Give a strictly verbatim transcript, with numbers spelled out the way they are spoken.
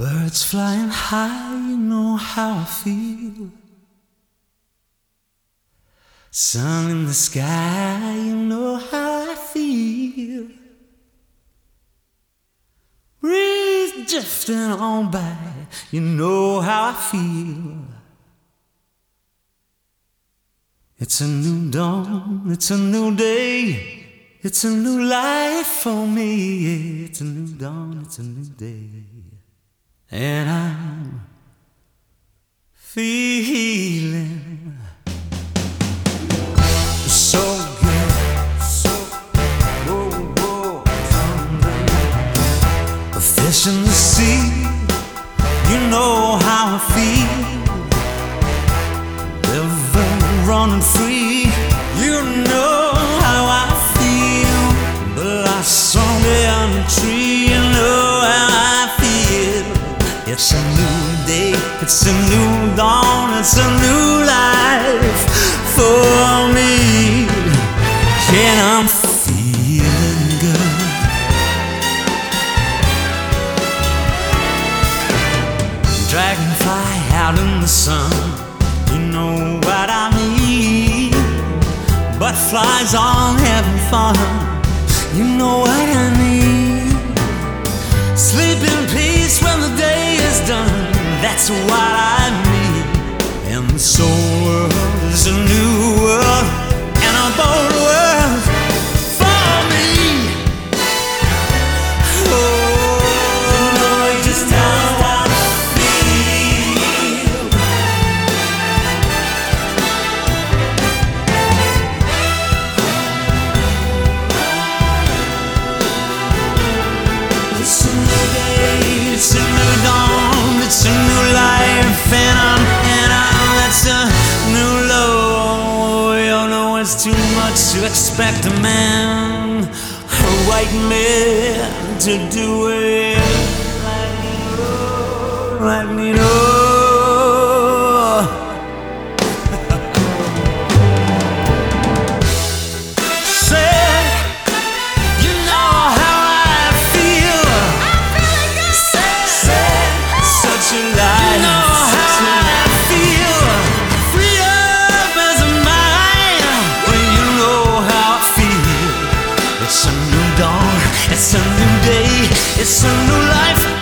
Birds flying high, you know how I feel. Sun in the sky, you know how I feel. Breeze drifting on by, you know how I feel. It's a new dawn, it's a new day, it's a new life for me. It's a new dawn, it's a new day, and I'm feeling so good, so whoa, whoa, someday. A fish in the sea, you know how I feel. River running free, you know how I feel. Blossom on the tree, you know how I feel. It's a new day, it's a new dawn, it's a new life for me, and I'm feeling good. Dragonfly out in the sun, you know what I mean. Butterflies on having fun, you know what I mean. Sleep in peace when the day is done, that's what I mean. And the soul world is a new world, and a bold world for me. Oh, you know just how I feel. It's a new day, it's a new dawn, it's a new life, and I'm, and I'm, it's a new low. You know it's too much to expect a man, a white man, to do it like me, no. Say, you know how I feel. Say, such a lie. You know how I feel. Free up as a mind. Well, you know how I feel. It's a new dawn, it's a new day, it's a new life.